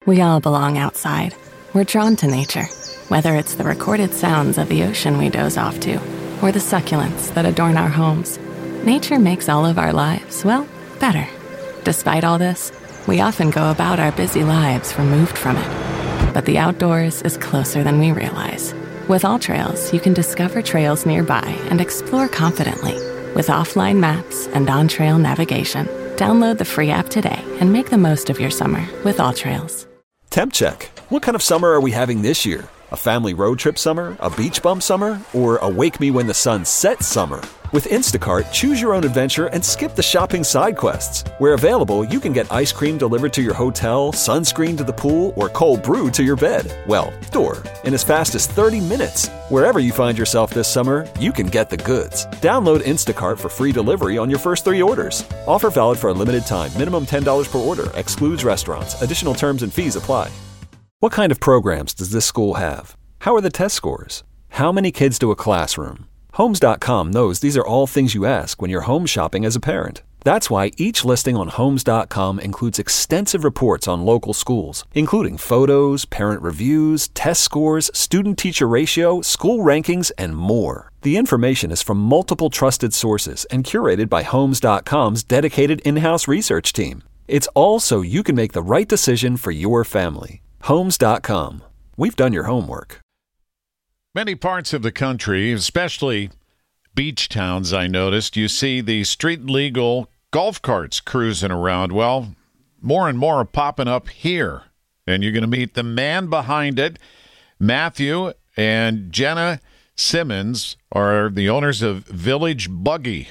We all belong outside. We're drawn to nature, whether it's the recorded sounds of the ocean we doze off to, or the succulents that adorn our homes. Nature makes all of our lives, well, better. Despite all this, we often go about our busy lives removed from it. But the outdoors is closer than we realize. With AllTrails, you can discover trails nearby and explore confidently. With offline maps and on-trail navigation, download the free app today and make the most of your summer with AllTrails. Temp check. What kind of summer are we having this year? A family road trip summer? A beach bum summer? Or a wake me when the sun sets summer? With Instacart, choose your own adventure and skip the shopping side quests. Where available, you can get ice cream delivered to your hotel, sunscreen to the pool, or cold brew to your bed. Well, door. In as fast as 30 minutes. Wherever you find yourself this summer, you can get the goods. Download Instacart for free delivery on your first 3 orders. Offer valid for a limited time. Minimum $10 per order. Excludes restaurants. Additional terms and fees apply. What kind of programs does this school have? How are the test scores? How many kids do a classroom? Homes.com knows these are all things you ask when you're home shopping as a parent. That's why each listing on Homes.com includes extensive reports on local schools, including photos, parent reviews, test scores, student-teacher ratio, school rankings, and more. The information is from multiple trusted sources and curated by Homes.com's dedicated in-house research team. It's all so you can make the right decision for your family. Homes.com. We've done your homework. Many parts of the country, especially beach towns, I noticed, you see the street-legal golf carts cruising around. Well, more and more are popping up here, and you're going to meet the man behind it. Matthew and Jenna Simmons are the owners of Village Buggy.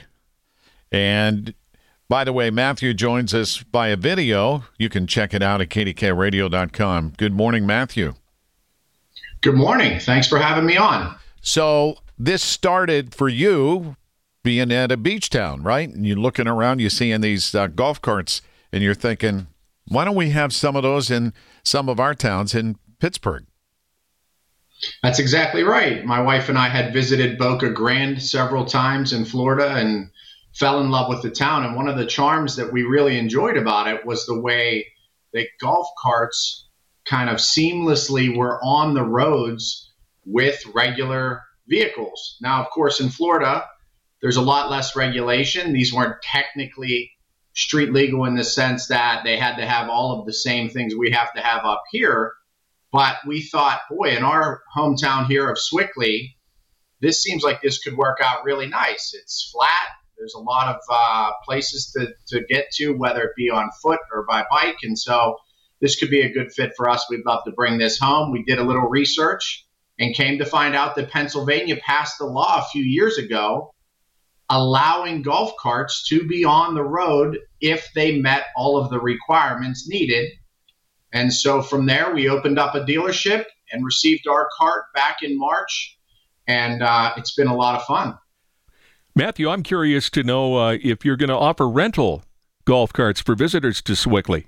And by the way, Matthew joins us via video. You can check it out at kdkradio.com. Good morning, Matthew. Good morning. Thanks for having me on. So this started for you being at a beach town, right? And you're looking around, you're seeing these golf carts, and you're thinking, why don't we have some of those in some of our towns in Pittsburgh? That's exactly right. My wife and I had visited Boca Grande several times in Florida and fell in love with the town. And one of the charms that we really enjoyed about it was the way that golf carts kind of seamlessly were on the roads with regular vehicles. Now, of course, in Florida, there's a lot less regulation. These weren't technically street legal in the sense that they had to have all of the same things we have to have up here. But we thought, boy, in our hometown here of Sewickley, this seems like this could work out really nice. It's flat. There's a lot of places to get to, whether it be on foot or by bike. And so this could be a good fit for us. We'd love to bring this home. We did a little research and came to find out that Pennsylvania passed a law a few years ago allowing golf carts to be on the road if they met all of the requirements needed. And so from there, we opened up a dealership and received our cart back in March. And it's been a lot of fun. Matthew, I'm curious to know if you're going to offer rental golf carts for visitors to Sewickley.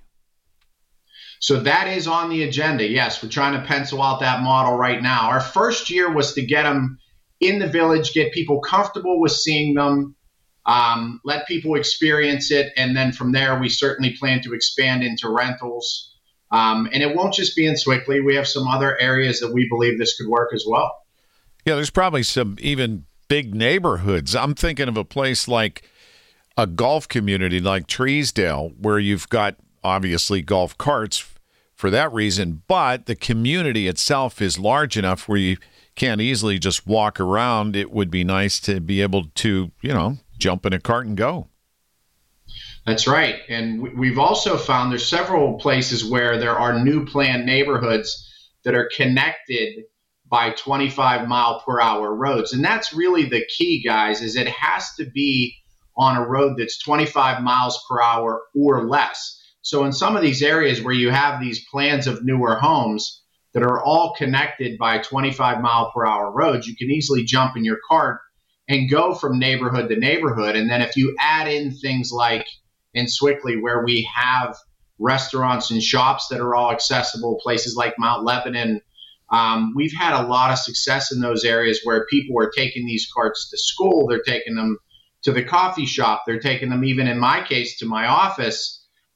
So that is on the agenda. Yes, we're trying to pencil out that model right now. Our first year was to get them in the village, get people comfortable with seeing them, let people experience it. And then from there, we certainly plan to expand into rentals. And it won't just be in Sewickley. We have some other areas that we believe this could work as well. Yeah, there's probably some even big neighborhoods. I'm thinking of a place like a golf community like Treesdale, where you've got obviously golf carts for that reason, but the community itself is large enough where you can't easily just walk around. It would be nice to be able to, jump in a cart and go. That's right. And we've also found there's several places where there are new planned neighborhoods that are connected by 25 mile per hour roads. And that's really the key, guys, is it has to be on a road that's 25 miles per hour or less. So in some of these areas where you have these plans of newer homes that are all connected by 25 mile per hour roads, you can easily jump in your cart and go from neighborhood to neighborhood. And then if you add in things like in Sewickley, where we have restaurants and shops that are all accessible, places like Mount Lebanon, we've had a lot of success in those areas where people are taking these carts to school. They're taking them to the coffee shop. They're taking them, even in my case, to my office.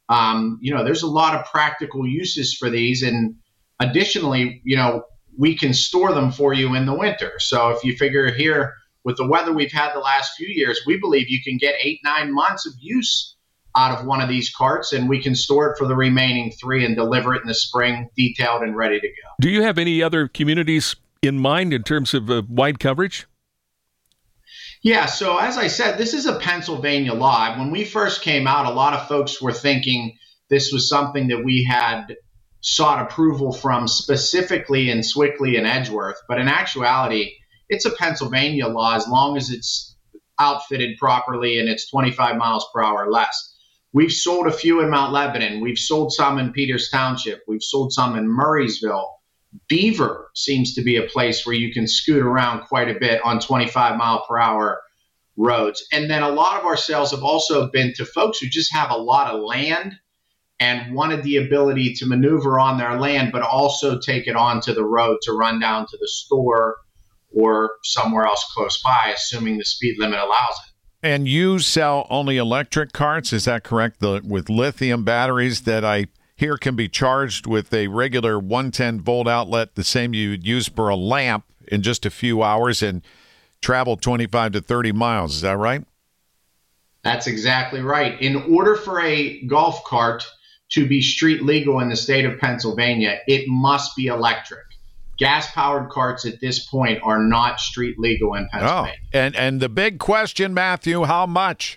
There's a lot of practical uses for these. And additionally, we can store them for you in the winter. So if you figure here with the weather we've had the last few years, we believe you can get 8-9 months of use out of one of these carts, and we can store it for the remaining 3 and deliver it in the spring, detailed and ready to go. Do you have any other communities in mind in terms of wide coverage? Yeah, so as I said, this is a Pennsylvania law. When we first came out, a lot of folks were thinking this was something that we had sought approval from specifically in Sewickley and Edgeworth. But in actuality, it's a Pennsylvania law as long as it's outfitted properly and it's 25 miles per hour or less. We've sold a few in Mount Lebanon. We've sold some in Peters Township. We've sold some in Murraysville. Beaver seems to be a place where you can scoot around quite a bit on 25 mile per hour roads. And then a lot of our sales have also been to folks who just have a lot of land and wanted the ability to maneuver on their land, but also take it onto the road to run down to the store or somewhere else close by, assuming the speed limit allows it. And you sell only electric carts, is that correct? With lithium batteries that I hear can be charged with a regular 110-volt outlet, the same you would use for a lamp, in just a few hours and travel 25 to 30 miles. Is that right? That's exactly right. In order for a golf cart to be street legal in the state of Pennsylvania, it must be electric. Gas-powered carts at this point are not street legal in Pennsylvania. Oh, and the big question, Matthew, how much?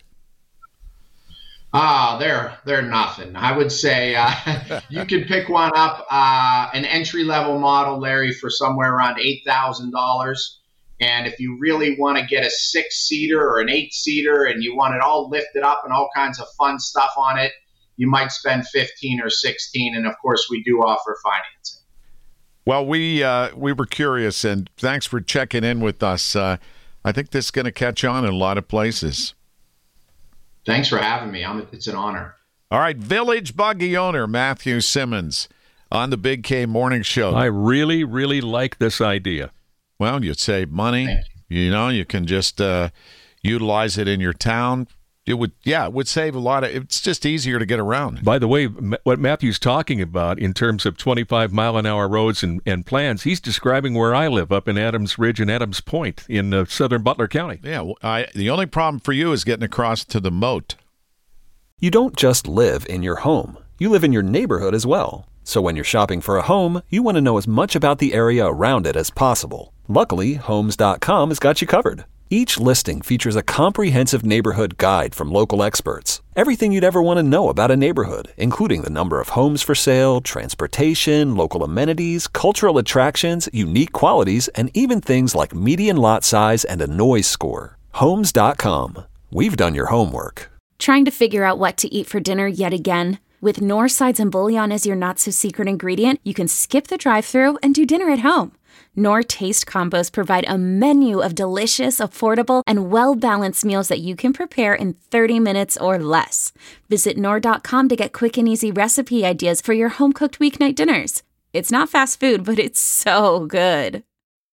They're nothing. I would say you could pick one up, an entry-level model, Larry, for somewhere around $8,000. And if you really want to get a 6-seater or an 8-seater and you want it all lifted up and all kinds of fun stuff on it, you might spend $15,000 or $16,000. And, of course, we do offer financing. Well, we were curious, and thanks for checking in with us. I think this is going to catch on in a lot of places. Thanks for having me. It's an honor. All right, Village Buggy owner Matthew Simmons on the Big K Morning Show. I really, really like this idea. Well, you'd save money. You can just utilize it in your town. It would save a lot of. It's just easier to get around. By the way, what Matthew's talking about in terms of 25-mile-an-hour roads and plans, he's describing where I live up in Adams Ridge and Adams Point in southern Butler County. Yeah, the only problem for you is getting across to the moat. You don't just live in your home. You live in your neighborhood as well. So when you're shopping for a home, you want to know as much about the area around it as possible. Luckily, Homes.com has got you covered. Each listing features a comprehensive neighborhood guide from local experts. Everything you'd ever want to know about a neighborhood, including the number of homes for sale, transportation, local amenities, cultural attractions, unique qualities, and even things like median lot size and a noise score. Homes.com. We've done your homework. Trying to figure out what to eat for dinner yet again? With Knorr sides and bouillon as your not-so-secret ingredient, you can skip the drive-thru and do dinner at home. Knorr Taste Combos provide a menu of delicious, affordable, and well-balanced meals that you can prepare in 30 minutes or less. Visit Knorr.com to get quick and easy recipe ideas for your home-cooked weeknight dinners. It's not fast food, but it's so good.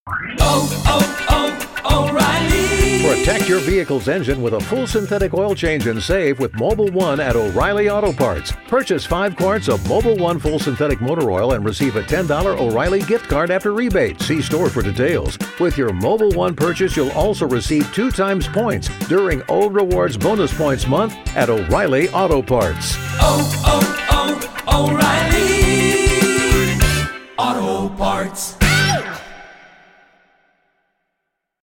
O'Reilly. Protect your vehicle's engine with a full synthetic oil change and save with Mobil 1 at O'Reilly Auto Parts. Purchase 5 quarts of Mobil 1 full synthetic motor oil and receive a $10 O'Reilly gift card after rebate. See store for details. With your Mobil 1 purchase, you'll also receive 2 times points during O Rewards Bonus Points Month at O'Reilly Auto Parts. O'Reilly Auto Parts.